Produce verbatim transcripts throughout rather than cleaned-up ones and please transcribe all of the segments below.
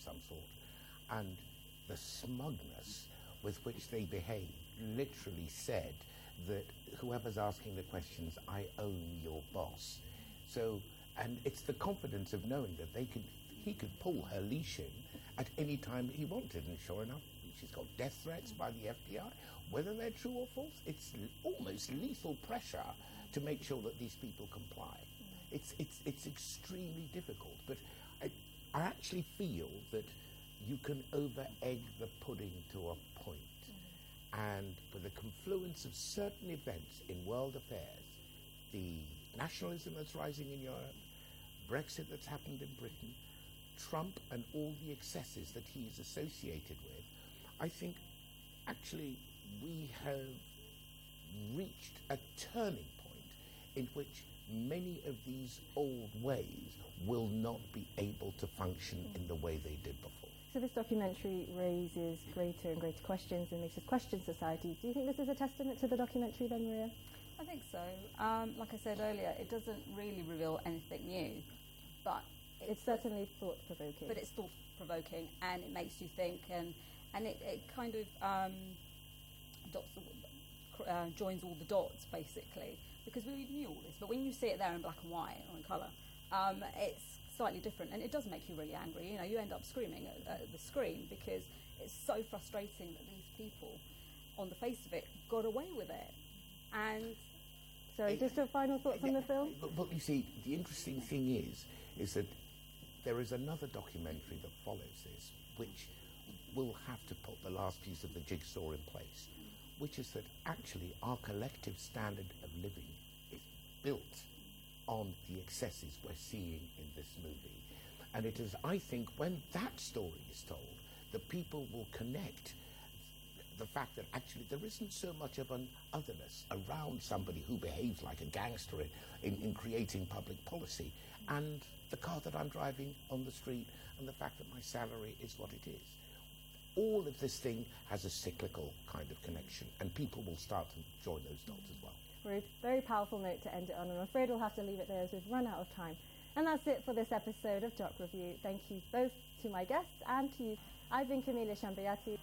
some sort, and the smugness with which they behaved literally said that whoever's asking the questions, I own your boss. So, and it's the confidence of knowing that they could, he could pull her leash in at any time he wanted, and sure enough, she's got death threats by the F B I. Whether they're true or false, it's l- almost lethal pressure to make sure that these people comply. It's it's it's extremely difficult, but I, I actually feel that you can over-egg the pudding to a point. And with the confluence of certain events in world affairs, the nationalism that's rising in Europe, Brexit that's happened in Britain, Trump and all the excesses that he is associated with, I think actually we have reached a turning point in which many of these old ways will not be able to function in the way they did before. So this documentary raises greater and greater questions and makes us question society. Do you think this is a testament to the documentary then, Maria? I think so. Um, like I said earlier, it doesn't really reveal anything new, but it's, it's certainly thought-provoking. But it's thought-provoking, and it makes you think, and and it, it kind of um, dots, uh, joins all the dots, basically, because we knew all this. But when you see it there in black and white or in colour, um, it's slightly different, and it does make you really angry. You know, you end up screaming at, at the screen because it's so frustrating that these people, on the face of it, got away with it. And sorry, just a final thoughts on the film. But, but you see, the interesting thing is, is that there is another documentary that follows this, which will have to put the last piece of the jigsaw in place, which is that actually our collective standard of living is built on the excesses we're seeing in this movie. And it is, I think, when that story is told, the people will connect the fact that actually there isn't so much of an otherness around somebody who behaves like a gangster in, in, in creating public policy, and the car that I'm driving on the street, and the fact that my salary is what it is. All of this thing has a cyclical kind of connection, and people will start to join those dots as well. Ruth, very powerful note to end it on, and I'm afraid we'll have to leave it there as we've run out of time. And that's it for this episode of Doc Review. Thank you both to my guests and to you. I've been Camila Shambayati.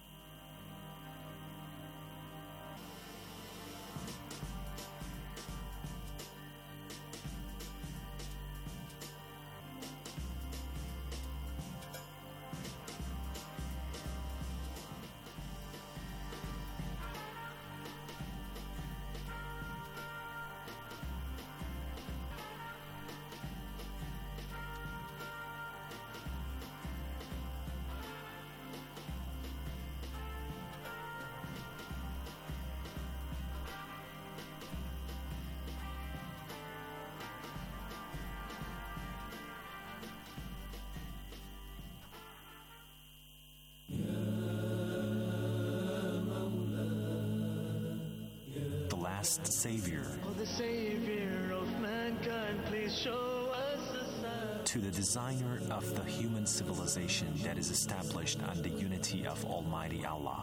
Last Savior. Oh, the Savior of mankind, please show us a sign. To the designer of the human civilization that is established on the unity of Almighty Allah.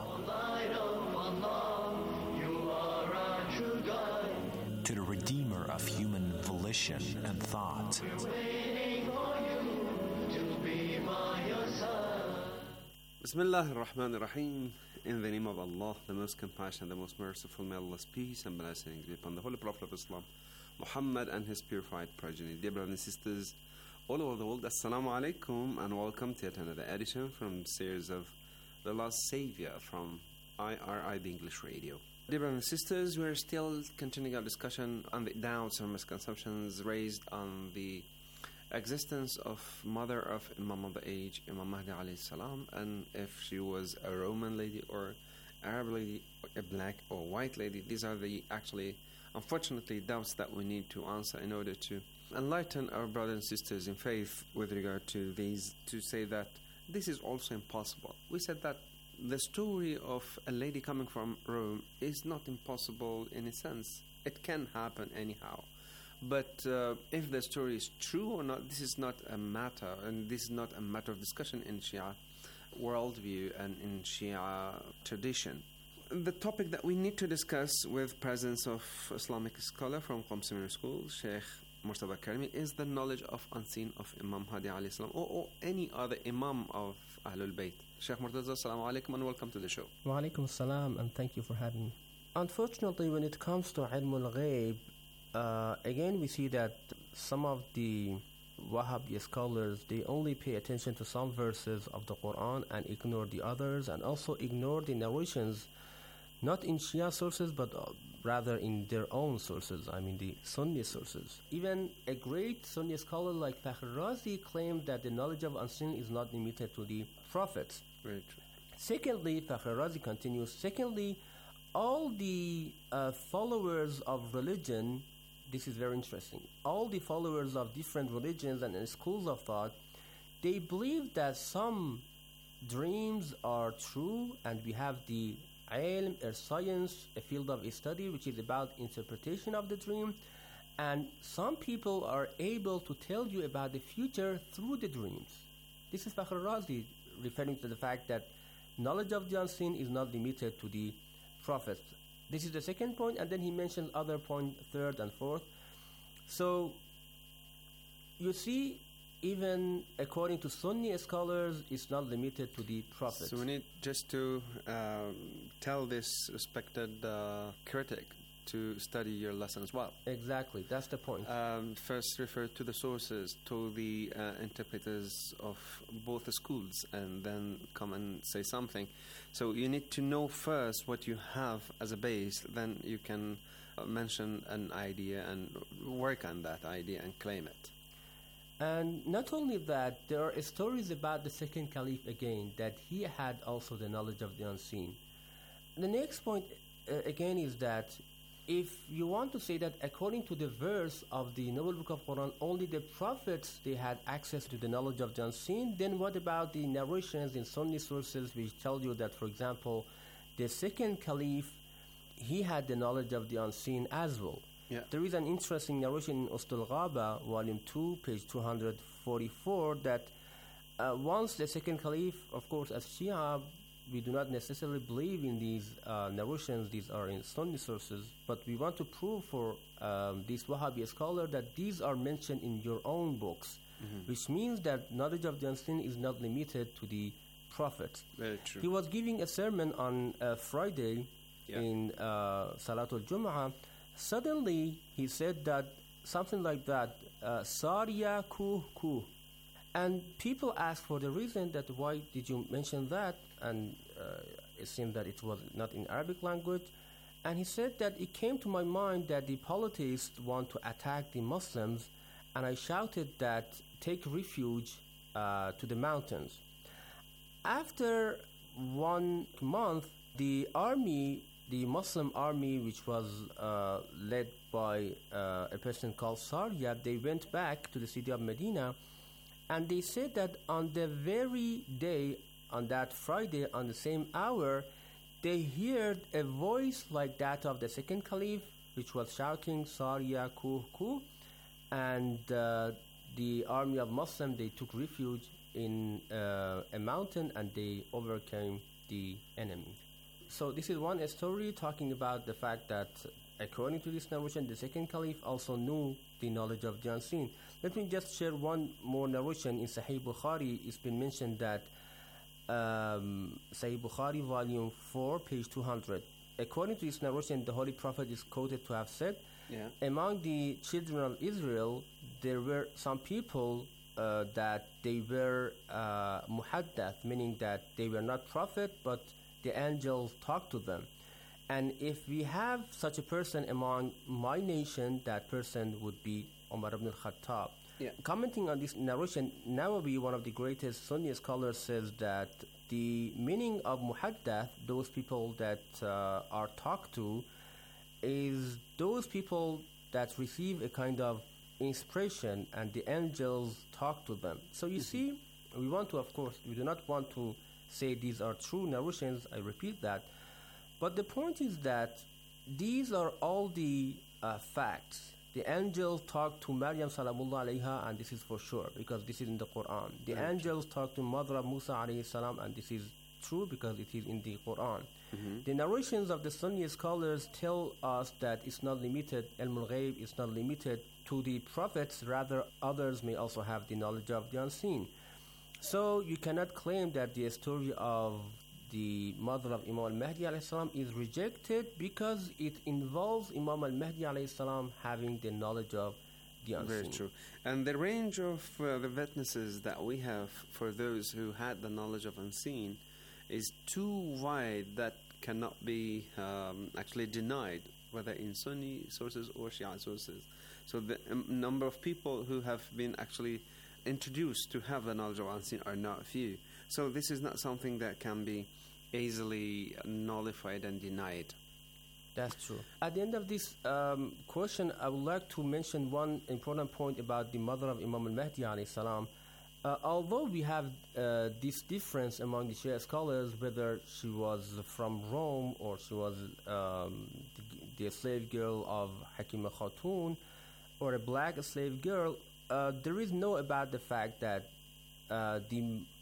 Allah, you are our true God. To the redeemer of human volition and thought. We're waiting for you to be by your side. Bismillah ar-Rahman ar-Rahim. In the name of Allah, the most compassionate, the most merciful, may Allah's peace and blessings be upon the Holy Prophet of Islam, Muhammad and his purified progeny. Dear brothers and sisters all over the world, Assalamu alaikum, and welcome to yet another edition from the series of The Last Savior from I R I, the English radio. Dear brothers and sisters, we're still continuing our discussion on the doubts and misconceptions raised on the existence of mother of Imam of the age, Imam Mahdi alayhi salam, and if she was a Roman lady or Arab lady, or a black or white lady. These are the actually, unfortunately, doubts that we need to answer in order to enlighten our brothers and sisters in faith with regard to these, to say that this is also impossible. We said that the story of a lady coming from Rome is not impossible in a sense. It can happen anyhow. But uh, if the story is true or not, this is not a matter, and this is not a matter of discussion in Shia worldview and in Shia tradition. The topic that we need to discuss with presence of Islamic scholar from Qom Seminary School, Sheikh Murtada Karimi, is the knowledge of unseen of Imam Hadi alayhi salam, or, or any other Imam of Ahlul Bayt. Sheikh Murtaza, assalamu alaikum and welcome to the show. Wa alaikum salam, and thank you for having me. Unfortunately, when it comes to Ilm al-Ghaib, uh, again we see that some of the Wahhabi scholars, they only pay attention to some verses of the Quran and ignore the others, and also ignore the narrations, not in Shia sources, but uh, rather in their own sources, I mean the Sunni sources. Even a great Sunni scholar like Fakhr Razi claimed that the knowledge of unseen is not limited to the prophets. Very true. Secondly, Fakhr Razi continues, secondly, all the uh, followers of religion, this is very interesting, all the followers of different religions and, and schools of thought, they believe that some dreams are true, and we have the ilm, or science, a field of study which is about interpretation of the dream, and some people are able to tell you about the future through the dreams. This is Fakhr Razi referring to the fact that knowledge of the unseen is not limited to the prophets. This is the second point, and then he mentioned other point, third and fourth. So you see, even according to Sunni scholars, it's not limited to the prophets. So we need just to um, tell this respected uh, critic to study your lesson as well. Exactly, that's the point. Um, first refer to the sources, to the uh, interpreters of both the schools, and then come and say something. So you need to know first what you have as a base, then you can uh, mention an idea and work on that idea and claim it. And not only that, there are stories about the second caliph again, that he had also the knowledge of the unseen. The next point uh, again is that if you want to say that according to the verse of the Noble Book of Quran, only the prophets, they had access to the knowledge of the unseen, then what about the narrations in Sunni sources which tell you that, for example, the second caliph, he had the knowledge of the unseen as well? Yeah. There is an interesting narration in Ustul Ghaba, volume two, page two hundred forty-four, that uh, once the second caliph, of course, as Shia, we do not necessarily believe in these uh, narrations, these are in Sunni sources, but we want to prove for um, these Wahhabi scholars that these are mentioned in your own books, mm-hmm. which means that knowledge of the unseen is not limited to the prophets. Very true. He was giving a sermon on uh, Friday yeah. in uh, Salatul Jum'ah. Suddenly, he said that something like that, uh, Sariya kuh kuh. And people asked for the reason that why did you mention that? And uh, it seemed that it was not in Arabic language. And he said that it came to my mind that the polytheists want to attack the Muslims, and I shouted that take refuge uh, to the mountains. After one month, the army, the Muslim army, which was uh, led by uh, a person called Sariya, they went back to the city of Medina, and they said that on the very day, on that Friday, on the same hour, they heard a voice like that of the second caliph, which was shouting, Sariya kuh kuh, and uh, the army of Muslims, they took refuge in uh, a mountain, and they overcame the enemy. So this is one story talking about the fact that, according to this narration, the second caliph also knew the knowledge of the unseen. Let me just share one more narration in Sahih Bukhari. It's been mentioned that um, Sahih Bukhari, volume four, page two hundred. According to this narration, the Holy Prophet is quoted to have said, yeah. among the children of Israel, there were some people uh, that they were uh, muhaddath, meaning that they were not prophet, but the angels talked to them. And if we have such a person among my nation, that person would be Umar ibn al-Khattab. Yeah. Commenting on this narration, Nawawi, one of the greatest Sunni scholars, says that the meaning of muhaddath, those people that uh, are talked to, is those people that receive a kind of inspiration and the angels talk to them. So you mm-hmm. see, we want to, of course, we do not want to say these are true narrations, I repeat that. But the point is that these are all the uh, facts. The angels talked to Maryam salamullah alayha, and this is for sure, because this is in the Quran. The Very angels true. talked to Mother of Musa alayhi salam, and this is true because it is in the Quran. Mm-hmm. The narrations of the Sunni scholars tell us that it's not limited, ilm al-ghayb is not limited to the prophets, rather others may also have the knowledge of the unseen. So you cannot claim that the story of the mother of Imam al-Mahdi alayhi salam is rejected because it involves Imam al-Mahdi alayhi salam having the knowledge of the unseen. Very true. And the range of uh, the witnesses that we have for those who had the knowledge of unseen is too wide that cannot be um, actually denied, whether in Sunni sources or Shia sources. So the um, number of people who have been actually introduced to have the knowledge of unseen are not few. So this is not something that can be easily nullified and denied. That's true. At the end of this um, question, I would like to mention one important point about the mother of Imam al-Mahdi alayhi salam. Uh, although we have uh, this difference among the Shia scholars, whether she was from Rome or she was um, the, the slave girl of Hakima Khatun or a black slave girl, uh, there is no about the fact that uh, the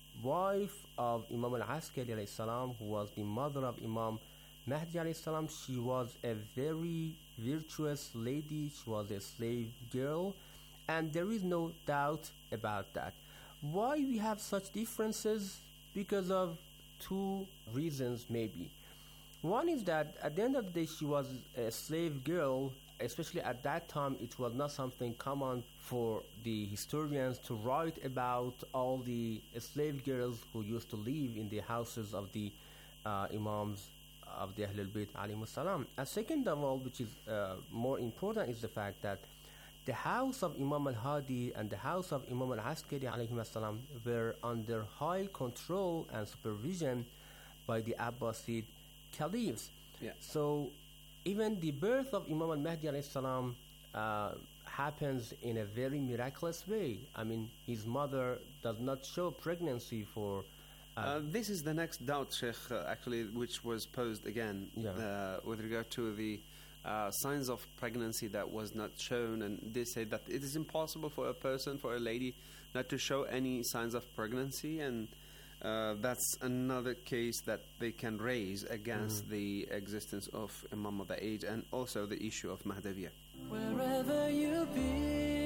wife of Imam al-Askari alayhi salam, who was the mother of Imam Mahdi alayhi salam, she was a very virtuous lady, she was a slave girl, and there is no doubt about that. Why we have such differences? Because of two reasons maybe. One is that at the end of the day she was a slave girl, especially at that time it was not something common for the historians to write about all the slave girls who used to live in the houses of the uh, Imams of the Ahlul Bayt alayhimus salam. And second of all, which is uh, more important, is the fact that the house of Imam al-Hadi and the house of Imam al-Askari alayhimus salam were under high control and supervision by the Abbasid caliphs. Yeah. So even the birth of Imam al-Mahdi alayhi salam uh, happens in a very miraculous way. I mean, his mother does not show pregnancy for Uh, uh, this is the next doubt, Sheikh, uh, actually, which was posed again Yeah. uh, with regard to the uh, signs of pregnancy that was not shown, and they say that it is impossible for a person, for a lady, not to show any signs of pregnancy, and uh, that's another case that they can raise against the existence of Imam of the age, and also the issue of Mahdaviyah. Wherever you be,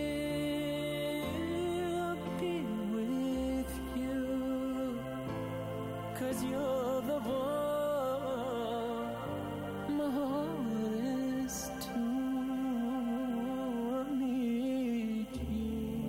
I'll be with you, 'cause you're the one my heart is to meet you.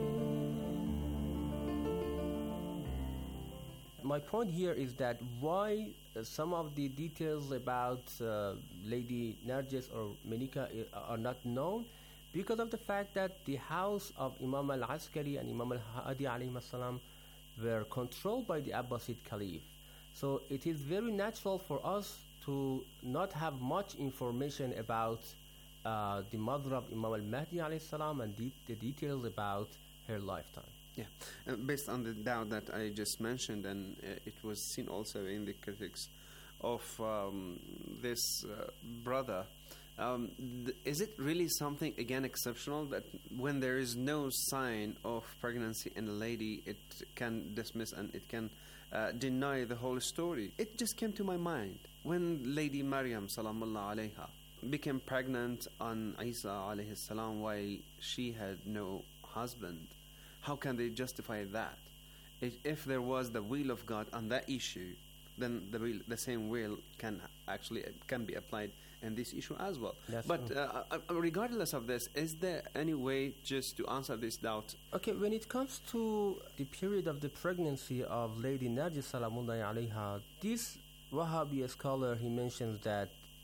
My point here is that why uh, some of the details about uh, Lady Narjis or Menika uh, are not known, because of the fact that the house of Imam al-Askari and Imam al-Hadi alayhi salam were controlled by the Abbasid Caliph. So it is very natural for us to not have much information about uh, the mother of Imam al-Mahdi alayhi salam and de- the details about her lifetime. Yeah, uh, based on the doubt that I just mentioned, and uh, it was seen also in the critics of um, this uh, brother, um, th- is it really something, again, exceptional that when there is no sign of pregnancy in a lady, it can dismiss and it can uh, deny the whole story? It just came to my mind when Lady Maryam salamullah alayha became pregnant on Isa alayhi salam while she had no husband. How can they justify that? If, if there was the will of God on that issue, then the will, the same will can actually can be applied in this issue as well. That's but true. uh, uh, regardless of this, is there any way just to answer this doubt? Okay, when it comes to the period of the pregnancy of Lady Narjis Salamullahi alayha, this Wahhabi scholar, he mentions that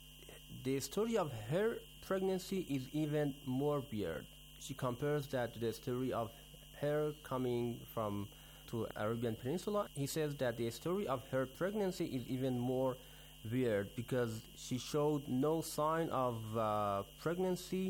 the story of her pregnancy is even more weird. She compares that to the story of her coming from to Arabian Peninsula. He says that the story of her pregnancy is even more weird because she showed no sign of uh, pregnancy,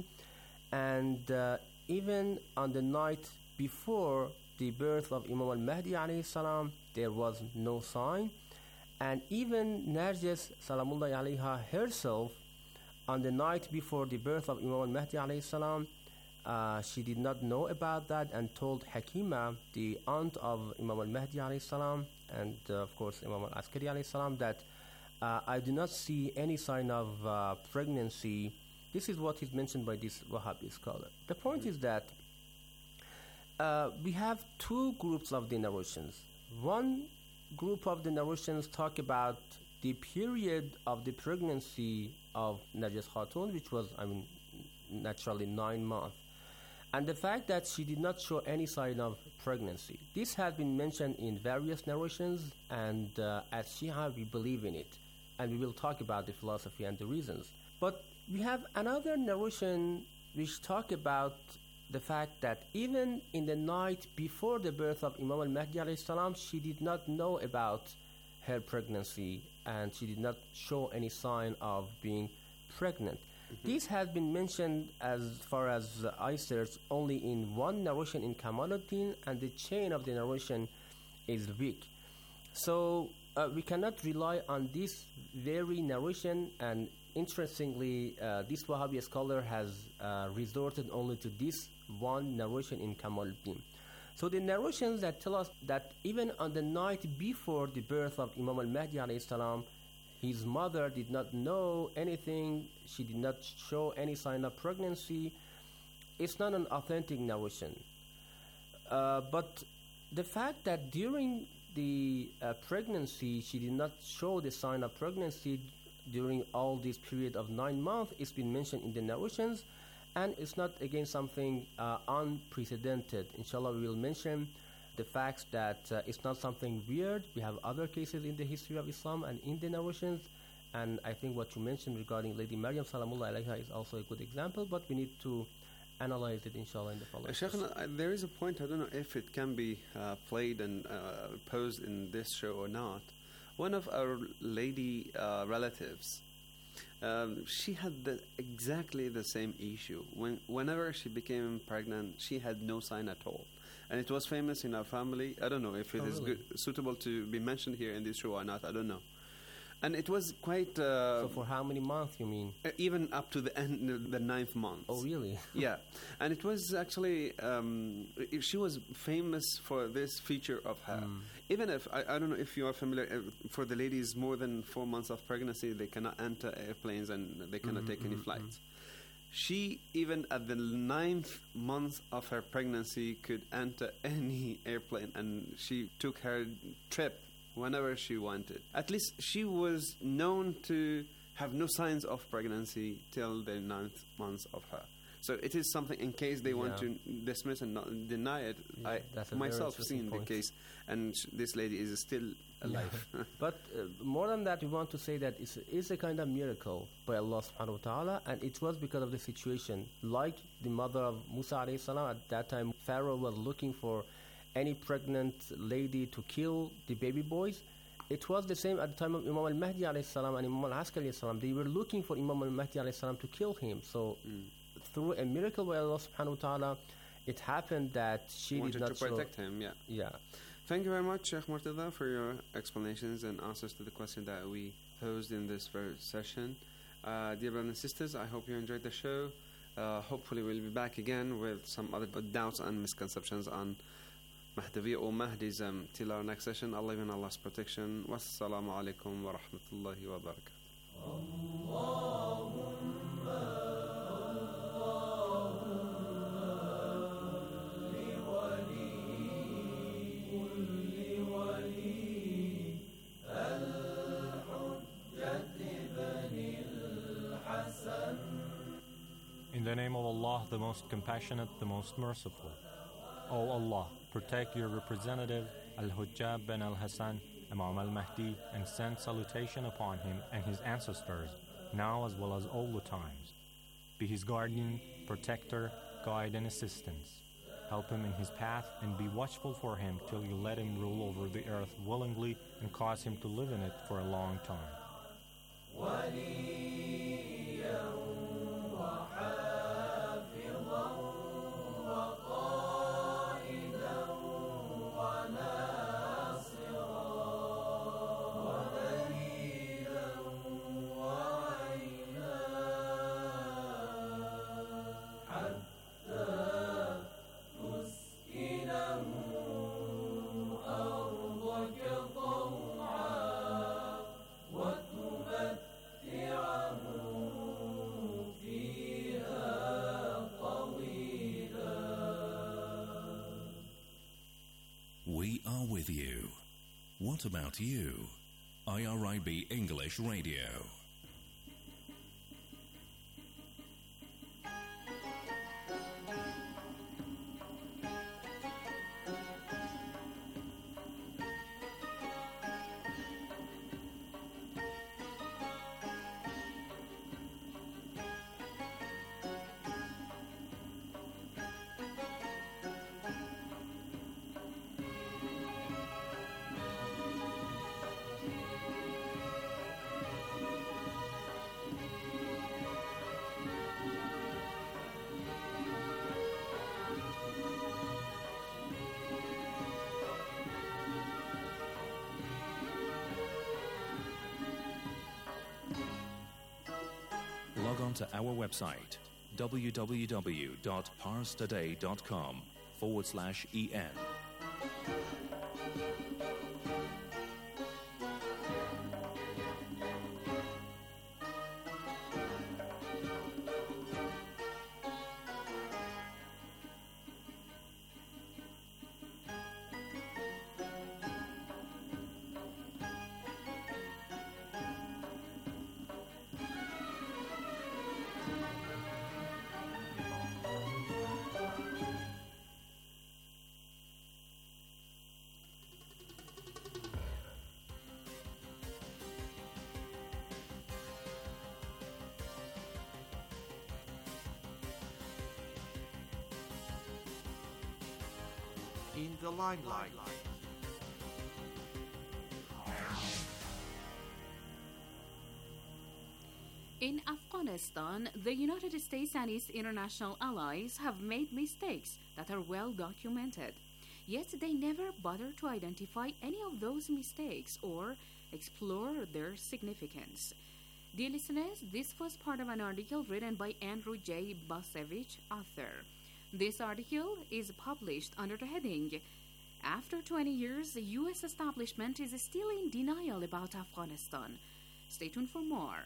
and uh, even on the night before the birth of Imam al-Mahdi alayhi salam, there was no sign, and even Narjis salamullahi alayha herself, on the night before the birth of Imam al-Mahdi alayhi salam, Uh, she did not know about that and told Hakima, the aunt of Imam al-Mahdi alayhi salam, and uh, of course Imam al-Askari alayhi salam, that uh, I do not see any sign of uh, pregnancy. This is what is mentioned by this Wahhabi scholar. The point mm-hmm. is that uh, we have two groups of the narrations. One group of the narrations talk about the period of the pregnancy of Narjis Khatun, which was, I mean, naturally nine months, and the fact that she did not show any sign of pregnancy. This has been mentioned in various narrations, and uh, as Shia we believe in it, and we will talk about the philosophy and the reasons. But we have another narration which talk about the fact that even in the night before the birth of Imam al-Mahdi alayhi salam, she did not know about her pregnancy, and she did not show any sign of being pregnant. Mm-hmm. This has been mentioned, as far as uh, I search, only in one narration in Kamaluddin, and the chain of the narration is weak. So uh, we cannot rely on this very narration, and interestingly, uh, this Wahhabi scholar has uh, resorted only to this one narration in Kamaluddin. So the narrations that tell us that even on the night before the birth of Imam al-Mahdi alayhi salam, his mother did not know anything, she did not show any sign of pregnancy, it's not an authentic narration. Uh, but the fact that during the uh, pregnancy she did not show the sign of pregnancy during all this period of nine months, it's been mentioned in the narrations, and it's not again something uh, unprecedented. Inshallah, we will mention the facts that uh, it's not something weird. We have other cases in the history of Islam and in the narrations, and I think what you mentioned regarding Lady Maryam Salamullah alayha is also a good example, but we need to analyze it inshallah in the following. Uh, Shaykhana, uh, there is a point, I don't know if it can be uh, played and uh, posed in this show or not. One of our lady uh, relatives, um, she had the, exactly the same issue. When, whenever she became pregnant, she had no sign at all. And it was famous in our family. I don't know if it oh, is really? good, suitable to be mentioned here in this show or not. I don't know. And it was quite... Uh, so for how many months, you mean? Uh, even up to the end, the ninth month. Oh, really? Yeah. And it was actually... Um, she was famous for this feature of her. Mm. Even if... I, I don't know if you are familiar... Uh, for the ladies, more than four months of pregnancy, they cannot enter airplanes and they cannot mm-hmm, take any mm-hmm, flights. She, even at the ninth month of her pregnancy, could enter any airplane, and she took her trip whenever she wanted. At least she was known to have no signs of pregnancy till the ninth month of her. So it is something, in case they yeah. want to dismiss and not deny it, yeah, I myself seen point. the case, and sh- this lady is still alive. Yeah. But uh, more than that, we want to say that it's, it's a kind of miracle by Allah subhanahu wa ta'ala, and it was because of the situation. Like the mother of Musa alayhi salam, at that time Pharaoh was looking for any pregnant lady to kill the baby boys. It was the same at the time of Imam al-Mahdi alayhi salam and Imam al-Askari alayhi salam. They were looking for Imam al-Mahdi alayhi salam to kill him. So mm. through a miracle by Allah subhanahu wa ta'ala, it happened that she wanted did not to protect him. Yeah. Yeah. Thank you very much, Sheikh Murtada, for your explanations and answers to the question that we posed in this very session. Uh, dear brothers and sisters, I hope you enjoyed the show. Uh, hopefully we'll be back again with some other doubts and misconceptions on Mahdavi or Mahdism. Till our next session, I live in Allah's protection. Wassalamu alaikum wa rahmatullahi wa barakatuh. In the name of Allah, the most compassionate, the most merciful. O Allah, protect your representative Al-Hujjab bin Al-Hassan, Imam al-Mahdi, and send salutation upon him and his ancestors, now as well as all the times. Be his guardian, protector, guide, and assistance. Help him in his path and be watchful for him till you let him rule over the earth willingly and cause him to live in it for a long time. أرضك What about you? I R I B English Radio. Log on to our website, www.parstoday.com forward slash EN. In the limelight. In Afghanistan, the United States and its international allies have made mistakes that are well documented. Yet they never bother to identify any of those mistakes or explore their significance. Dear listeners, this was part of an article written by Andrew J. Basevich, author. This article is published under the heading, After twenty years, the U S establishment is still in denial about Afghanistan. Stay tuned for more.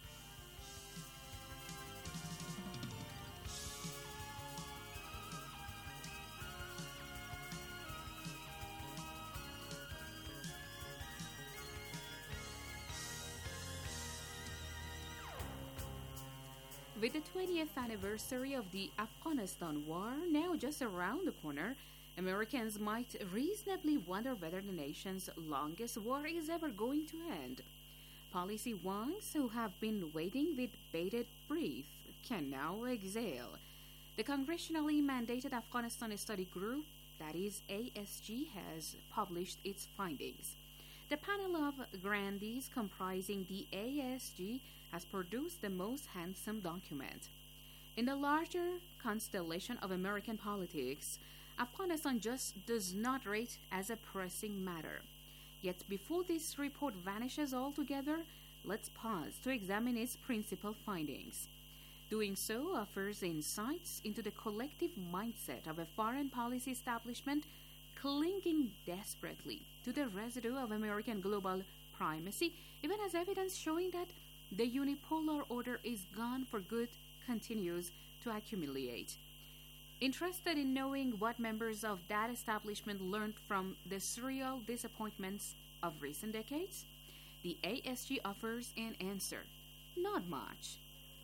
With the twentieth anniversary of the Afghanistan war now just around the corner, Americans might reasonably wonder whether the nation's longest war is ever going to end. Policy wonks who have been waiting with bated breath can now exhale. The congressionally mandated Afghanistan Study Group, that is A S G, has published its findings. The panel of grandees comprising the A S G has produced the most handsome document. In the larger constellation of American politics, Afghanistan just does not rate as a pressing matter. Yet before this report vanishes altogether, let's pause to examine its principal findings. Doing so offers insights into the collective mindset of a foreign policy establishment clinging desperately to the residue of American global primacy, even as evidence showing that the unipolar order is gone for good continues to accumulate. Interested in knowing what members of that establishment learned from the serial disappointments of recent decades? The A S G offers an answer. Not much.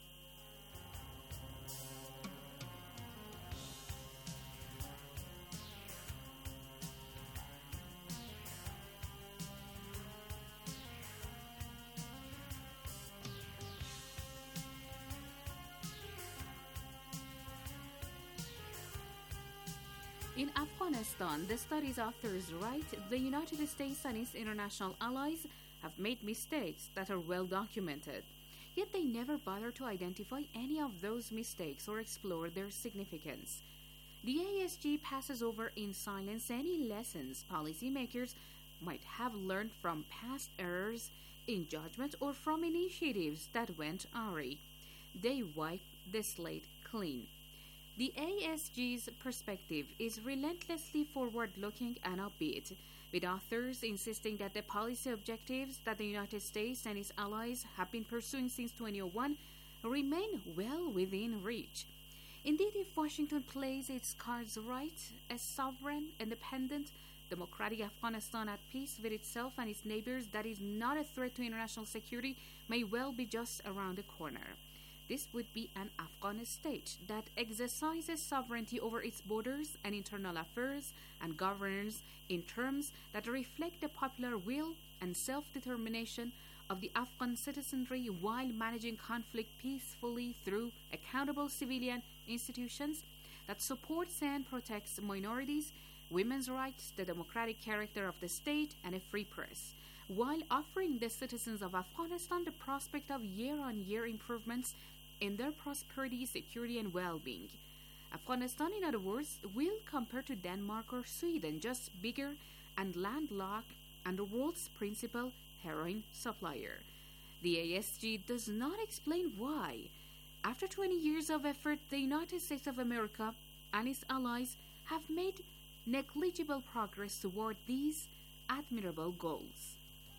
In Afghanistan, the study's authors write, the United States and its international allies have made mistakes that are well documented. Yet they never bother to identify any of those mistakes or explore their significance. The A S G passes over in silence any lessons policymakers might have learned from past errors in judgment or from initiatives that went awry. They wipe the slate clean. The A S G's perspective is relentlessly forward-looking and upbeat, with authors insisting that the policy objectives that the United States and its allies have been pursuing since twenty oh one remain well within reach. Indeed, if Washington plays its cards right, a sovereign, independent, democratic Afghanistan at peace with itself and its neighbors that is not a threat to international security may well be just around the corner. This would be an Afghan state that exercises sovereignty over its borders and internal affairs and governs in terms that reflect the popular will and self-determination of the Afghan citizenry while managing conflict peacefully through accountable civilian institutions that supports and protects minorities, women's rights, the democratic character of the state, and a free press, while offering the citizens of Afghanistan the prospect of year-on-year improvements in their prosperity, security, and well-being. Afghanistan, in other words, will, compared to Denmark or Sweden, just bigger and landlocked and the world's principal heroin supplier. The A S G does not explain why, after twenty years of effort, the United States of America and its allies have made negligible progress toward these admirable goals.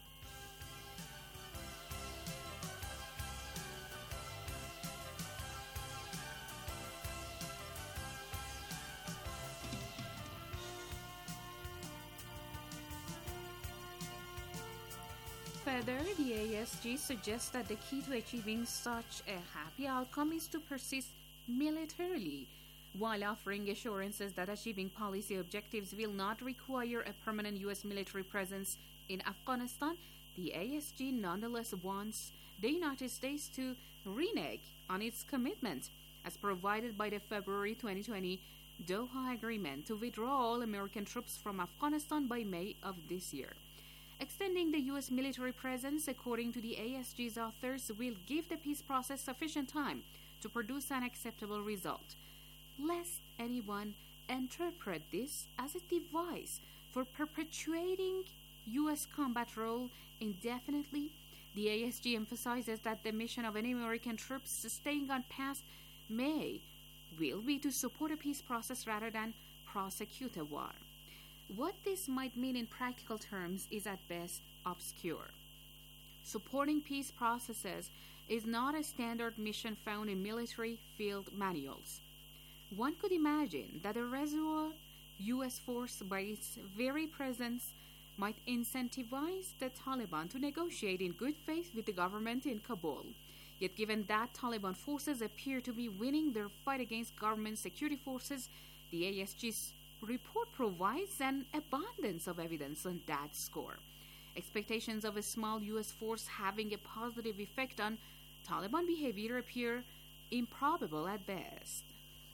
Further, the A S G suggests that the key to achieving such a happy outcome is to persist militarily, while offering assurances that achieving policy objectives will not require a permanent U S military presence in Afghanistan. The A S G nonetheless wants the United States to renege on its commitment, as provided by the February twenty twenty Doha Agreement, to withdraw all American troops from Afghanistan by May of this year. Extending the U S military presence, according to the A S G's authors, will give the peace process sufficient time to produce an acceptable result. Lest anyone interpret this as a device for perpetuating U S combat role indefinitely, the A S G emphasizes that the mission of any American troops staying on past May will be to support a peace process rather than prosecute a war. What this might mean in practical terms is at best obscure. Supporting peace processes is not a standard mission found in military field manuals. One could imagine that a residual U S force, by its very presence, might incentivize the Taliban to negotiate in good faith with the government in Kabul. Yet given that Taliban forces appear to be winning their fight against government security forces, the A S G's report provides an abundance of evidence on that score. Expectations of a small U S force having a positive effect on Taliban behavior appear improbable at best.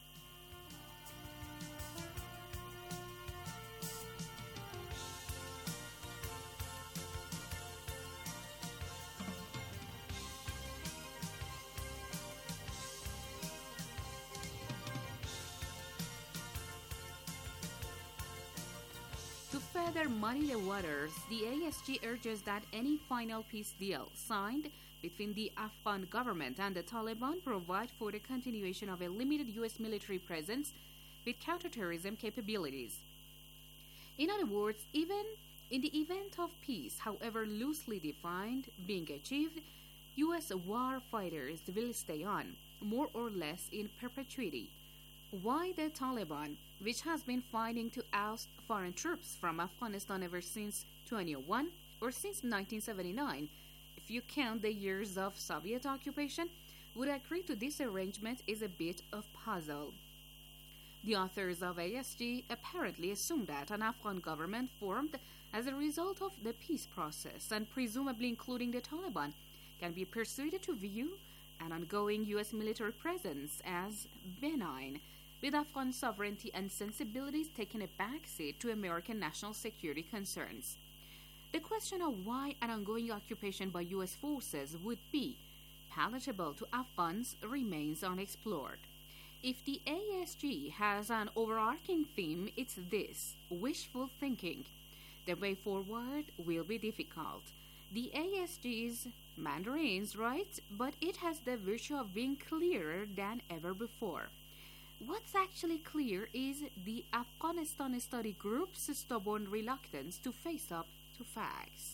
To further muddy the waters, the A S G urges that any final peace deal signed between the Afghan government and the Taliban provide for the continuation of a limited U S military presence with counterterrorism capabilities. In other words, even in the event of peace, however loosely defined, being achieved, U S war fighters will stay on, more or less in perpetuity. Why the Taliban, which has been fighting to oust foreign troops from Afghanistan ever since two thousand one or since nineteen seventy-nine, if you count the years of Soviet occupation, would agree to this arrangement is a bit of puzzle. The authors of A S G apparently assume that an Afghan government formed as a result of the peace process, and presumably including the Taliban, can be persuaded to view an ongoing U S military presence as benign, with Afghan sovereignty and sensibilities taking a backseat to American national security concerns. The question of why an ongoing occupation by U S forces would be palatable to Afghans remains unexplored. If the A S G has an overarching theme, it's this: wishful thinking. The way forward will be difficult. The A S G's Mandarin's right, but it has the virtue of being clearer than ever before. What's actually clear is the Afghanistan Study Group's stubborn reluctance to face up to facts.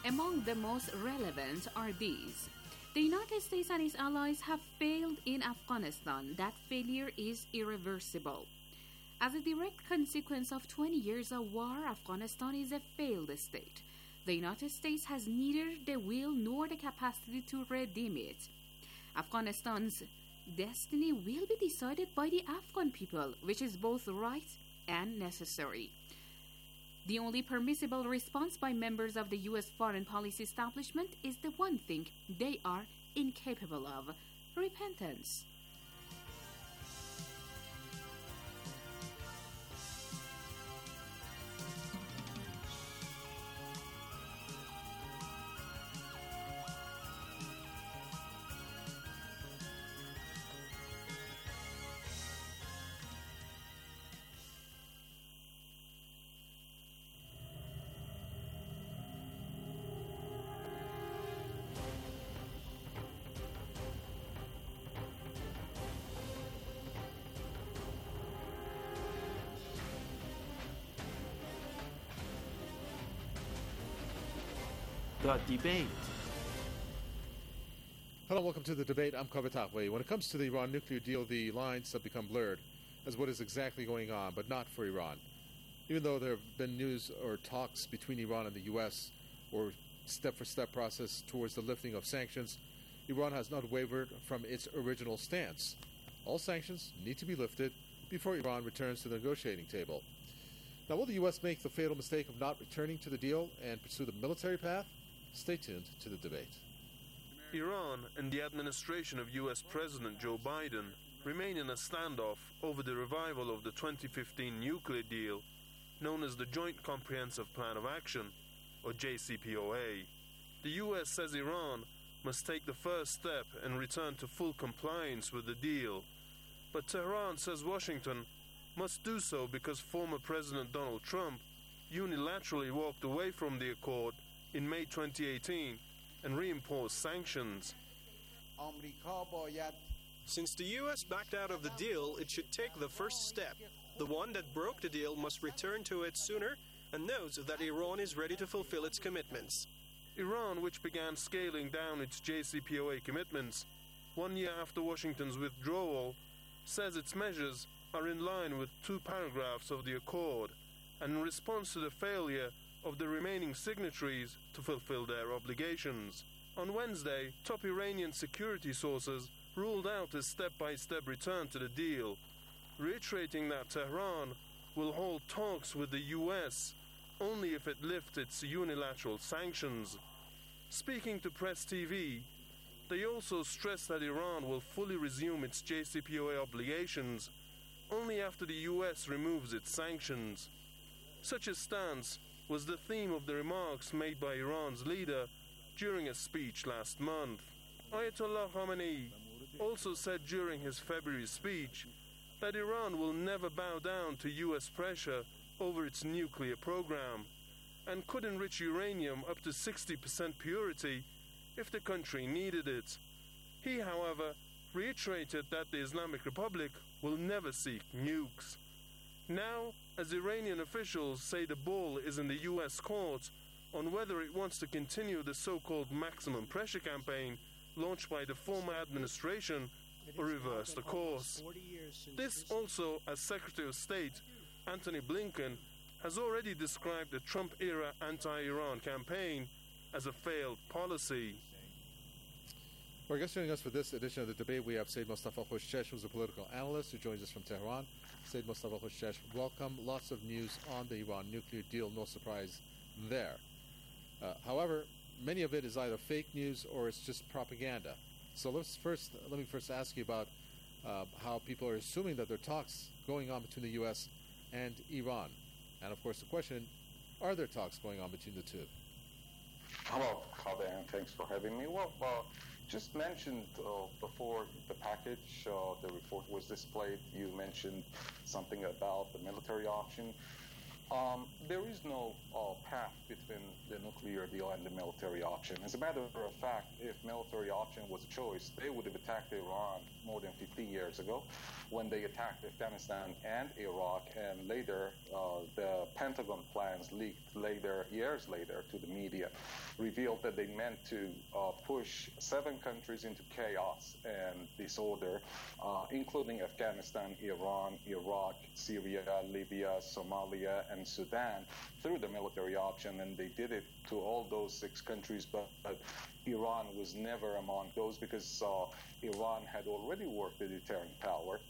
Among the most relevant are these. The United States and its allies have failed in Afghanistan. That failure is irreversible. As a direct consequence of twenty years of war, Afghanistan is a failed state. The United States has neither the will nor the capacity to redeem it. Afghanistan's destiny will be decided by the Afghan people, which is both right and necessary. The only permissible response by members of the U S foreign policy establishment is the one thing they are incapable of: repentance. The debate. Hello, welcome to the debate. I'm Kavitakwe. When it comes to the Iran nuclear deal, the lines have become blurred as what is exactly going on, but not for Iran. Even though there have been news or talks between Iran and the U S or step-for-step process towards the lifting of sanctions, Iran has not wavered from its original stance. All sanctions need to be lifted before Iran returns to the negotiating table. Now, will the U S make the fatal mistake of not returning to the deal and pursue the military path? Stay tuned to the debate. Iran and the administration of U S President Joe Biden remain in a standoff over the revival of the twenty fifteen nuclear deal known as the Joint Comprehensive Plan of Action, or J C P O A. The U S says Iran must take the first step and return to full compliance with the deal, but Tehran says Washington must do so because former President Donald Trump unilaterally walked away from the accord in May twenty eighteen and reimposed sanctions. Since the U S backed out of the deal, it should take the first step. The one that broke the deal must return to it sooner and knows that Iran is ready to fulfill its commitments. Iran, which began scaling down its J C P O A commitments one year after Washington's withdrawal, says its measures are in line with two paragraphs of the accord and in response to the failure of the remaining signatories to fulfill their obligations. On Wednesday, top Iranian security sources ruled out a step-by-step return to the deal, reiterating that Tehran will hold talks with the U S only if it lifts its unilateral sanctions. Speaking to Press T V, they also stressed that Iran will fully resume its J C P O A obligations only after the U S removes its sanctions. Such a stance was the theme of the remarks made by Iran's leader during a speech last month. Ayatollah Khamenei also said during his February speech that Iran will never bow down to U S pressure over its nuclear program and could enrich uranium up to sixty percent purity if the country needed it. He, however, reiterated that the Islamic Republic will never seek nukes. Now, as Iranian officials say the ball is in the U S court on whether it wants to continue the so-called maximum pressure campaign launched by the former administration or reverse the course. This also, as Secretary of State Antony Blinken has already described the Trump-era anti-Iran campaign as a failed policy. Well, I guess joining us for this edition of the debate, we have Said Mustafa Khoshchesh, who's a political analyst who joins us from Tehran. Said Mustafa Khoshchesh, welcome. Lots of news on the Iran nuclear deal, no surprise there. Uh, however, many of it is either fake news or it's just propaganda. So let's first, let me first ask you about uh, how people are assuming that there are talks going on between the U S and Iran. And of course the question, are there talks going on between the two? Hello, Kaveh, and thanks for having me. Well, uh, just mentioned uh, before the package, uh, the report was displayed, you mentioned something about the military option. Um, there is no uh, path between the nuclear deal and the military option. As a matter of fact, if military option was a choice, they would have attacked Iran more than fifty years ago when they attacked Afghanistan and Iraq, and later uh, the Pentagon plans leaked later, years later, to the media, revealed that they meant to uh, push seven countries into chaos and disorder, uh, including Afghanistan, Iran, Iraq, Syria, Libya, Somalia, and Sudan, through the military option, and they did it to all those six countries, but, but Iran was never among those because uh, Iran had already worked the deterrent power.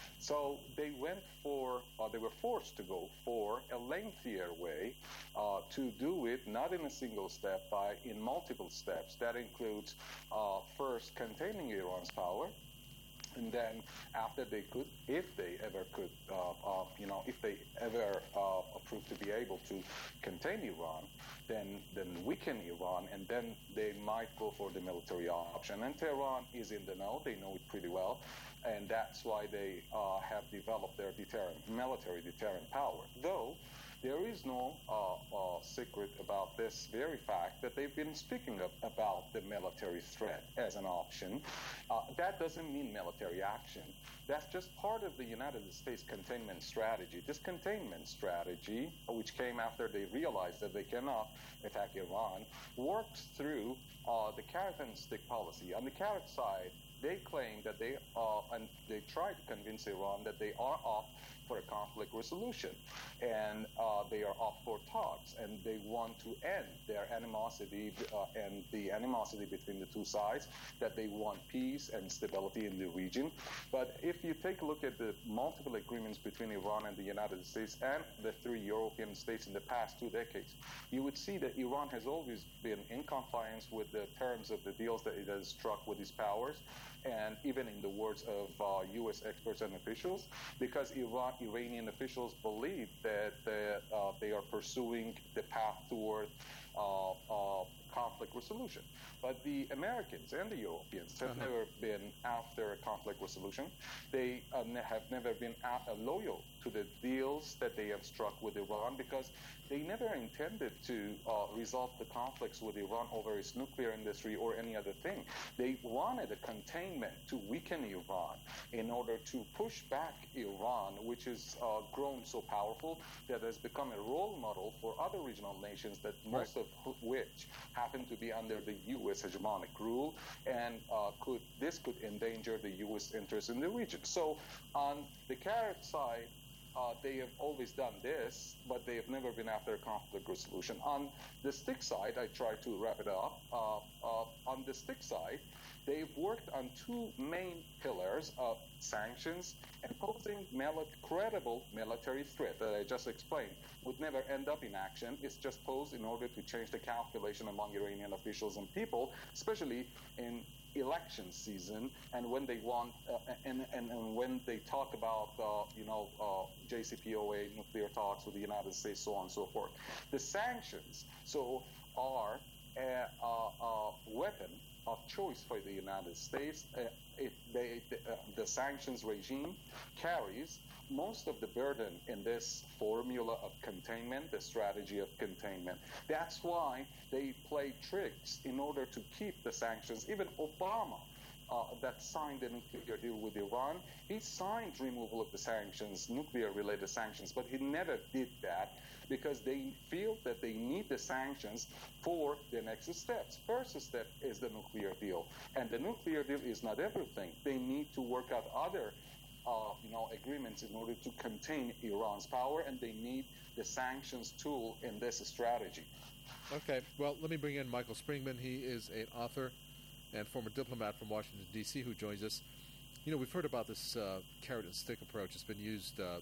So they went for, uh, they were forced to go for a lengthier way uh, to do it, not in a single step, but in multiple steps. That includes uh, first containing Iran's power, and then after they could, if they ever could, uh, uh, you know, if they ever uh, proved to be able to contain Iran, then then weaken Iran, and then they might go for the military option. And Tehran is in the know; they know it pretty well, and that's why they uh, have developed their deterrent, military deterrent power. Though there is no uh, uh, secret about this very fact that they've been speaking of, about the military threat as an option. Uh, that doesn't mean military action. That's just part of the United States containment strategy. This containment strategy, which came after they realized that they cannot attack Iran, works through uh, the carrot and stick policy. On the carrot side, they claim that they uh, and they try to convince Iran that they are up for a conflict resolution, and uh, they are up for talks, and they want to end their animosity uh, and the animosity between the two sides, that they want peace and stability in the region. But if you take a look at the multiple agreements between Iran and the United States and the three European states in the past two decades, you would see that Iran has always been in compliance with the terms of the deals that it has struck with its powers, and even in the words of uh, U S experts and officials, because Iran, Iranian officials believe that uh, uh, they are pursuing the path toward uh, uh, conflict resolution. But the Americans and the Europeans have uh-huh. never been after a conflict resolution. They uh, ne- have never been a- uh, loyal to the deals that they have struck with Iran, because they never intended to uh, resolve the conflicts with Iran over its nuclear industry or any other thing. They wanted a containment to weaken Iran in order to push back Iran, which has uh, grown so powerful that has become a role model for other regional nations, that most right. of which happen to be under the U S hegemonic rule, and uh, could this could endanger the U S interests in the region. So on the carrot side, Uh, they have always done this, but they have never been after a conflict resolution. On the stick side, I try to wrap it up. Uh, uh, on the stick side, they've worked on two main pillars of sanctions and posing mil- credible military threat that I just explained would never end up in action. It's just posed in order to change the calculation among Iranian officials and people, especially in election season, and when they want, uh, and, and, and when they talk about, uh, you know, uh, J C P O A, nuclear talks with the United States, so on and so forth. The sanctions, so, are a, a, a weapon of choice for the United States. Uh, it, they, the, uh, the sanctions regime carries most of the burden in this formula of containment, the strategy of containment. That's why they play tricks in order to keep the sanctions. Even Obama, uh, that signed the nuclear deal with Iran, he signed removal of the sanctions, nuclear-related sanctions, but he never did that because they feel that they need the sanctions for the next steps. First step is the nuclear deal, and the nuclear deal is not everything. They need to work out other Uh, you know, agreements in order to contain Iran's power, and they need the sanctions tool in this strategy. Okay, well, let me bring in Michael Springman. He is an author and former diplomat from Washington, D C, who joins us. You know, we've heard about this uh, carrot and stick approach. It's been used, uh,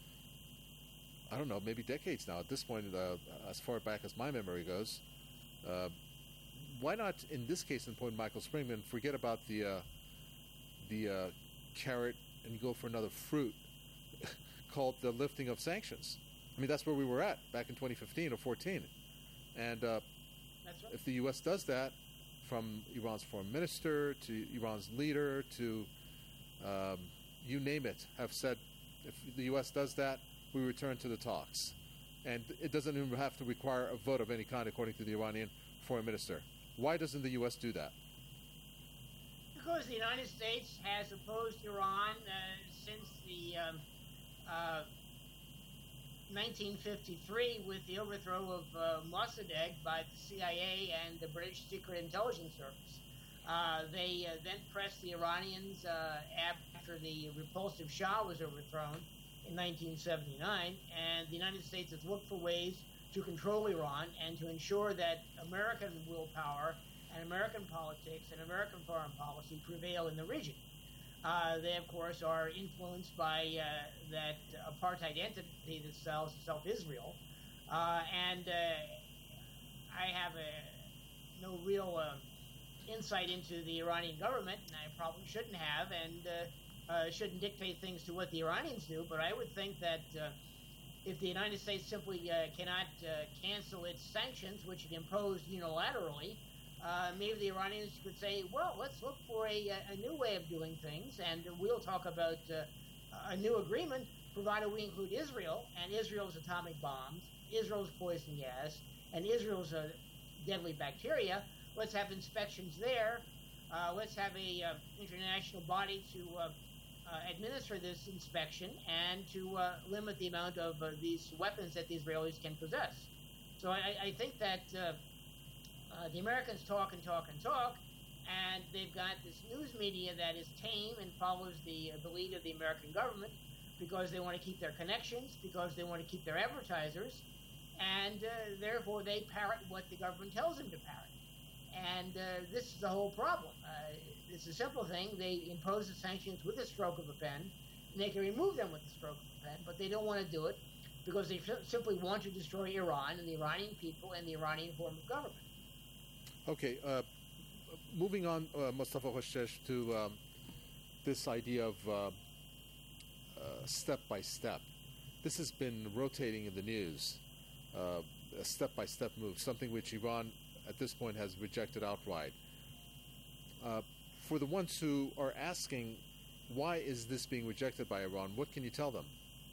I don't know, maybe decades now. At this point, uh, as far back as my memory goes. Uh, why not, in this case, in point, Michael Springman, forget about the, uh, the uh, carrot and you go for another fruit called the lifting of sanctions? I mean, that's where we were at back in twenty fifteen or fourteen. And uh, that's right. If the U S does that, from Iran's foreign minister to Iran's leader to um, you name it, have said, if the U S does that, we return to the talks. and it doesn't even have to require a vote of any kind, according to the Iranian foreign minister. Why doesn't the U S do that? Because the United States has opposed Iran uh, since the um, uh, nineteen fifty-three with the overthrow of uh, Mossadegh by the C I A and the British Secret Intelligence Service. Uh, they uh, then pressed the Iranians uh, after the repulsive Shah was overthrown in nineteen seventy-nine, and the United States has looked for ways to control Iran and to ensure that American willpower and American politics and American foreign policy prevail in the region. Uh, they, of course, are influenced by uh, that apartheid entity that sells itself Israel. Uh, and uh, I have a, no real uh, insight into the Iranian government, and I probably shouldn't have, and uh, uh, shouldn't dictate things to what the Iranians do, but I would think that uh, if the United States simply uh, cannot uh, cancel its sanctions, which it imposed unilaterally, uh, maybe the Iranians could say, well, let's look for a, a new way of doing things, and we'll talk about uh, a new agreement, provided we include Israel, and Israel's atomic bombs, Israel's poison gas, and Israel's uh, deadly bacteria. Let's have inspections there. Uh, let's have a uh, international body to uh, uh, administer this inspection and to uh, limit the amount of uh, these weapons that the Israelis can possess. So I, I think that uh, uh, the Americans talk and talk and talk, and they've got this news media that is tame and follows the, uh, the lead of the American government because they want to keep their connections, because they want to keep their advertisers, and uh, therefore they parrot what the government tells them to parrot. And uh, this is the whole problem. Uh, it's a simple thing. They impose the sanctions with a stroke of a pen, and they can remove them with a stroke of a pen, but they don't want to do it because they f- simply want to destroy Iran and the Iranian people and the Iranian form of government. Okay, uh, moving on, uh, Mustafa Hoshesh, to um, this idea of uh, uh, step-by-step. This has been rotating in the news, uh, a step-by-step move, something which Iran at this point has rejected outright. Uh, for the ones who are asking, why is this being rejected by Iran, what can you tell them?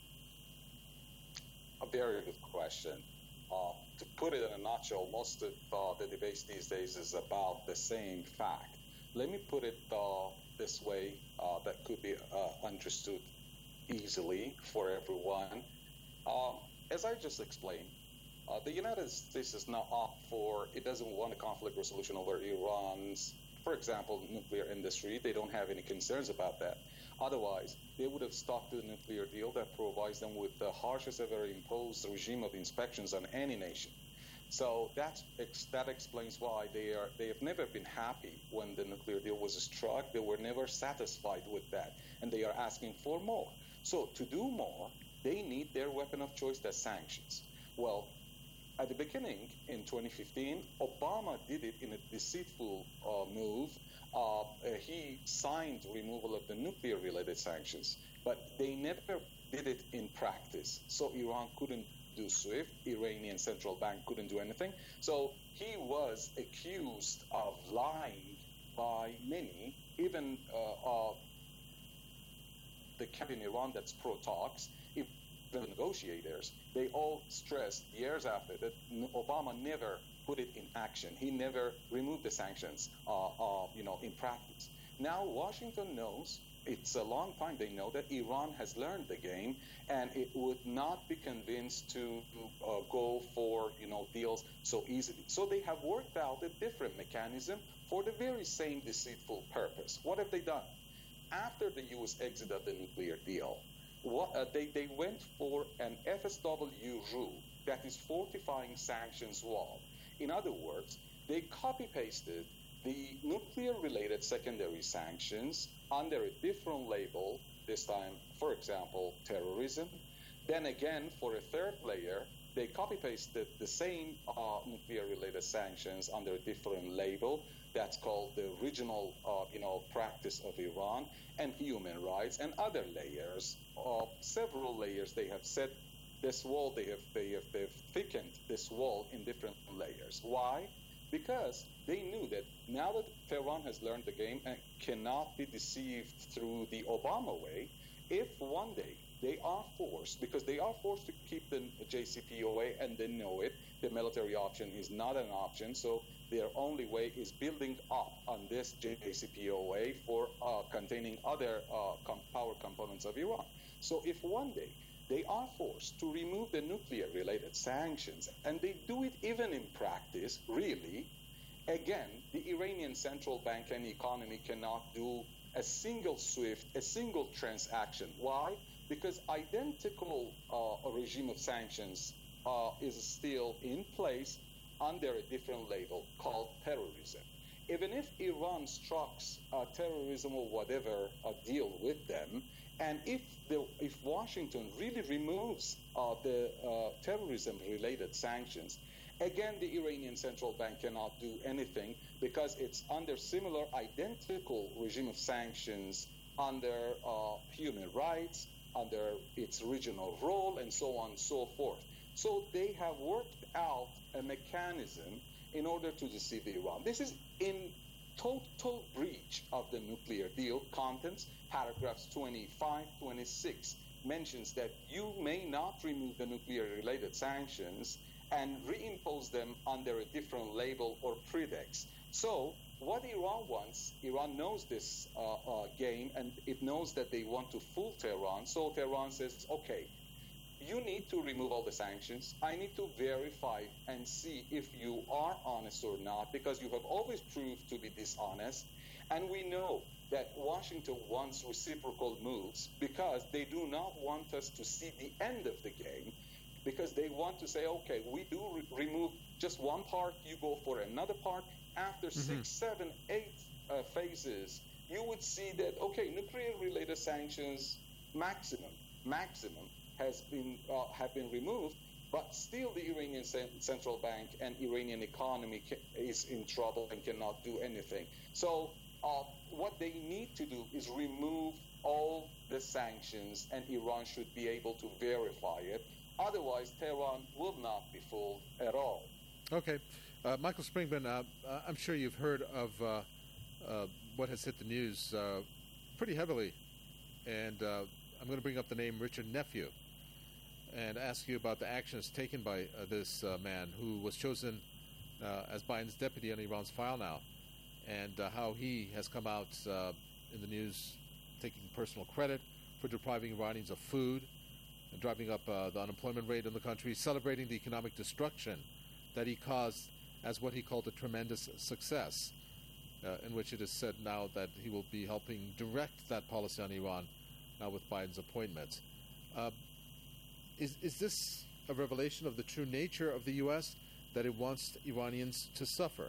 A very good question. Uh, to put it in a nutshell, most of uh, the debates these days is about the same fact. Let me put it uh, this way uh, that could be uh, understood easily for everyone. Uh, as I just explained, Uh, the United States is not up for, it doesn't want a conflict resolution over Iran's, for example, nuclear industry. They don't have any concerns about that. Otherwise, they would have stuck to the nuclear deal that provides them with the harshest ever imposed regime of inspections on any nation. So that, ex- that explains why they are they have never been happy when the nuclear deal was struck. They were never satisfied with that, and they are asking for more. So to do more, they need their weapon of choice, that's sanctions. Well, at the beginning, in twenty fifteen, Obama did it in a deceitful uh, move. Uh, uh, he signed removal of the nuclear-related sanctions, but they never did it in practice. So Iran couldn't do SWIFT, Iranian central bank couldn't do anything. So he was accused of lying by many, even uh, uh, the camp in Iran that's pro-talks, the negotiators, they all stressed years after that Obama never put it in action. He never removed the sanctions, uh, uh, you know, in practice. Now Washington knows, it's a long time they know that Iran has learned the game, and it would not be convinced to uh, go for, you know, deals so easily. So they have worked out a different mechanism for the very same deceitful purpose. What have they done? After the U S exited the nuclear deal, What, uh, they, they went for an F S W rule, that is fortifying sanctions wall. In other words, they copy-pasted the nuclear-related secondary sanctions under a different label, this time, for example, terrorism. Then again, for a third layer, they copy-pasted the same uh, nuclear-related sanctions under a different label. That's called the regional, uh, you know, practice of Iran, and human rights, and other layers. Uh, several layers they have set this wall. They have they have they've thickened this wall in different layers. Why? Because they knew that now that Tehran has learned the game and cannot be deceived through the Obama way, if one day they are forced, because they are forced to keep the J C P O A, and they know it. The military option is not an option, so their only way is building up on this J C P O A for uh, containing other uh, com- power components of Iran. So if one day they are forced to remove the nuclear-related sanctions, and they do it even in practice, really, again, the Iranian central bank and economy cannot do a single SWIFT, a single transaction. Why? Because identical uh, regime of sanctions uh, is still in place under a different label called terrorism. Even if Iran strikes uh, terrorism or whatever uh, deal with them, and if the, if Washington really removes uh, the uh, terrorism-related sanctions, again, the Iranian central bank cannot do anything because it's under similar identical regime of sanctions under uh, human rights, under its regional role, and so on and so forth. So they have worked out a mechanism in order to deceive Iran. This is in total breach of the nuclear deal. Contents, paragraphs twenty-five, twenty-six mentions that you may not remove the nuclear-related sanctions and reimpose them under a different label or pretext. So what Iran wants, Iran knows this uh, uh, game, and it knows that they want to fool Tehran. So Tehran says, okay, you need to remove all the sanctions. I need to verify and see if you are honest or not, because you have always proved to be dishonest. And we know that Washington wants reciprocal moves because they do not want us to see the end of the game, because they want to say, okay, we do re- remove just one part, you go for another part. After mm-hmm. six, seven, eight uh, phases, you would see that, okay, nuclear-related sanctions, maximum, maximum, has been uh, have been removed, but still the Iranian cent- central bank and Iranian economy ca- is in trouble and cannot do anything. So uh, what they need to do is remove all the sanctions, and Iran should be able to verify it. Otherwise, Tehran will not be fooled at all. Okay. Uh, Michael Springman, uh, uh, I'm sure you've heard of uh, uh, what has hit the news uh, pretty heavily. And uh, I'm going to bring up the name Richard Nephew and ask you about the actions taken by uh, this uh, man who was chosen uh, as Biden's deputy on Iran's file now, and uh, how he has come out uh, in the news taking personal credit for depriving Iranians of food and driving up uh, the unemployment rate in the country, celebrating the economic destruction that he caused as what he called a tremendous success, uh, in which it is said now that he will be helping direct that policy on Iran now with Biden's appointment. Uh, is, is this a revelation of the true nature of the U S, that it wants Iranians to suffer?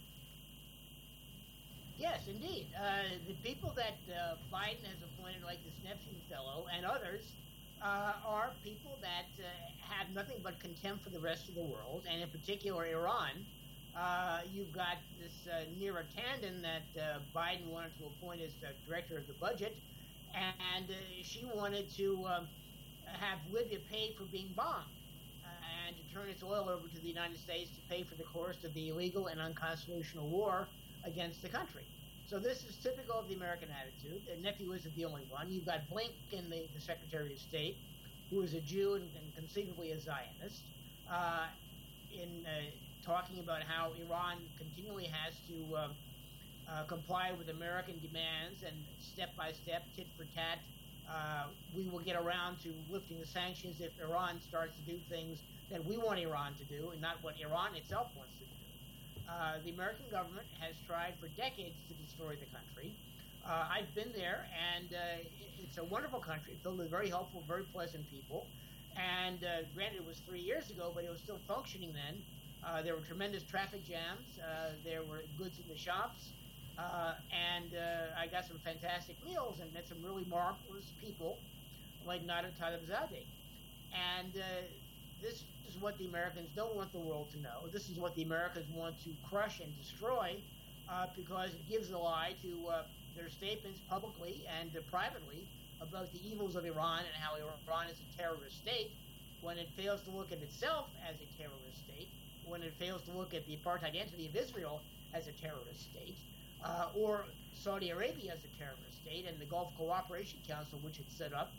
Yes, indeed. Uh, the people that uh, Biden has appointed, like this Nephew fellow and others, uh, are people that uh, have nothing but contempt for the rest of the world, and in particular Iran. Uh, you've got this uh, Neera Tanden that uh, Biden wanted to appoint as the director of the budget, and uh, she wanted to um, have Libya pay for being bombed uh, and to turn its oil over to the United States to pay for the cost of the illegal and unconstitutional war against the country. So this is typical of the American attitude. And Nephew isn't the only one. You've got Blinken, the, the Secretary of State, who is a Jew and, and conceivably a Zionist, uh, in uh, talking about how Iran continually has to uh, uh, comply with American demands, and step by step, tit for tat, uh, we will get around to lifting the sanctions if Iran starts to do things that we want Iran to do and not what Iran itself wants to do. Uh, the American government has tried for decades to destroy the country. Uh, I've been there, and uh, it's a wonderful country filled with very helpful, very pleasant people. And uh, granted, it was three years ago, but it was still functioning then. Uh, there were tremendous traffic jams. Uh, there were goods in the shops. Uh, and uh, I got some fantastic meals and met some really marvelous people like Nader Talibzadeh. And uh, this is what the Americans don't want the world to know. This is what the Americans want to crush and destroy uh, because it gives a lie to uh, their statements publicly and uh, privately about the evils of Iran and how Iran is a terrorist state, when it fails to look at itself as a terrorist state, when it fails to look at the apartheid entity of Israel as a terrorist state, uh, or Saudi Arabia as a terrorist state, and the Gulf Cooperation Council, which it set up,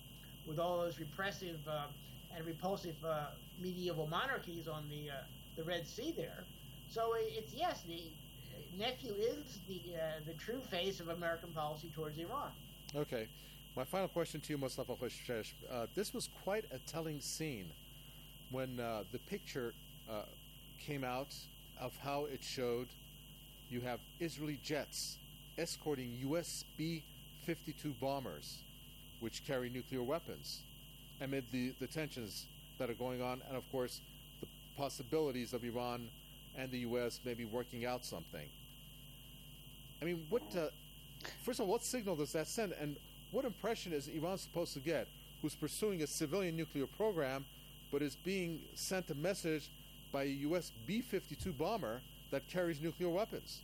with all those repressive uh, and repulsive uh, medieval monarchies on the uh, the Red Sea there. So it's, yes, the nephew is the uh, the true face of American policy towards Iran. Okay. My final question to you, Mustafa Khoshesh. Uh, this was quite a telling scene when uh, the picture uh, came out of how it showed you have Israeli jets escorting U S B fifty-two bombers, which carry nuclear weapons, amid the, the tensions that are going on, and of course, the possibilities of Iran and the U S maybe working out something. I mean, what? Uh, first of all, what signal does that send, and what impression is Iran supposed to get, who's pursuing a civilian nuclear program, but is being sent a message by a U S B fifty-two bomber that carries nuclear weapons?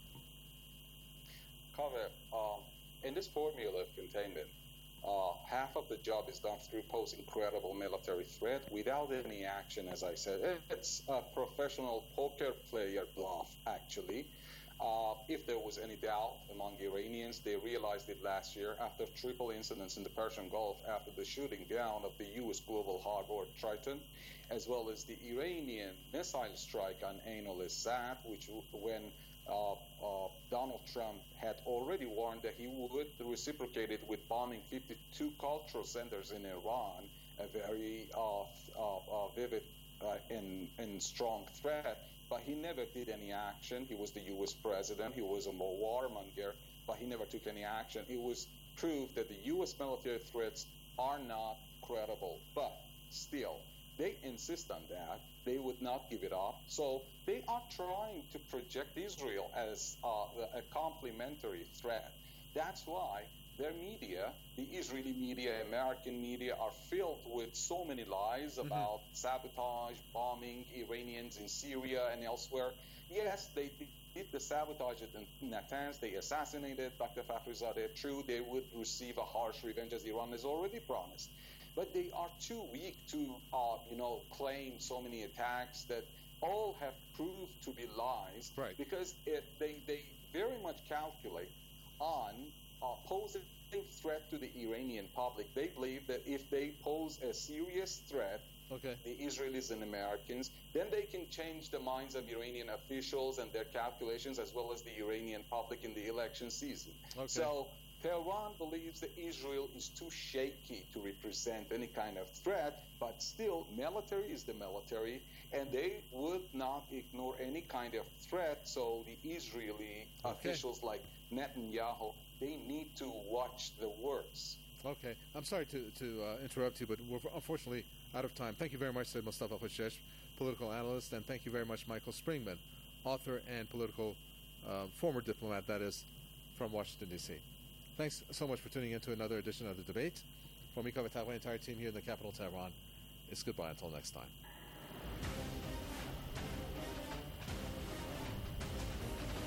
Cover, um, in this formula of containment, uh, half of the job is done through posing credible military threat without any action, as I said. It's a professional poker player bluff, actually. Uh, if there was any doubt among Iranians, they realized it last year after triple incidents in the Persian Gulf after the shooting down of the U S global harbor Triton, as well as the Iranian missile strike on Ain al-Assad, which when uh, uh, Donald Trump had already warned that he would reciprocate it with bombing fifty-two cultural centers in Iran, a very uh, uh, uh, vivid uh, and, and strong threat. But he never did any action. He was the U S president. He was a warmonger, but he never took any action. It was proved that the U S military threats are not credible. But still, they insist on that. They would not give it up. So they are trying to project Israel as uh, a complementary threat. That's why their media, the Israeli media, American media, are filled with so many lies mm-hmm. about sabotage, bombing Iranians in Syria and elsewhere. Yes, they did the sabotage at Natanz. They assassinated Doctor Fakhrizadeh. True, they would receive a harsh revenge, as Iran has already promised. But they are too weak to, uh, you know, claim so many attacks that all have proved to be lies. Right. Because it, they, they very much calculate on Uh, posing threat to the Iranian public. They believe that if they pose a serious threat, okay. the Israelis and Americans, then they can change the minds of Iranian officials and their calculations, as well as the Iranian public in the election season. Okay. So Tehran believes that Israel is too shaky to represent any kind of threat, but still, military is the military, and they would not ignore any kind of threat. So the Israeli okay. officials like Netanyahu, they need to watch the words. Okay. I'm sorry to, to uh, interrupt you, but we're unfortunately out of time. Thank you very much, Said Mustafa Khoshesh, political analyst, and thank you very much, Michael Springman, author and political uh, former diplomat, that is, from Washington, D C Thanks so much for tuning in to another edition of The Debate. From me, Kaveh Taqwi, the entire team here in the capital, Tehran, it's goodbye until next time.